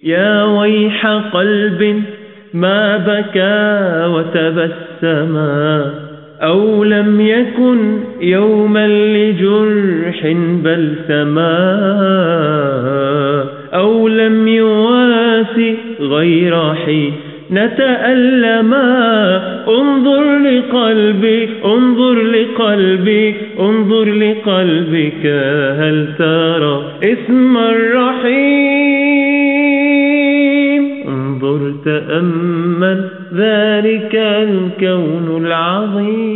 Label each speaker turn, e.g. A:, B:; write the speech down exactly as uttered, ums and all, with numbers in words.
A: يا ويح قلب ما بكى وتبسما، أو لم يكن يوما لجرح بلسما، أو لم يواسي غير حين نتألما. انظر لقلبك انظر لقلبك انظر لقلبك، هل ترى اسم الرحيم؟ انظر تأمل ذلك الكون العظيم.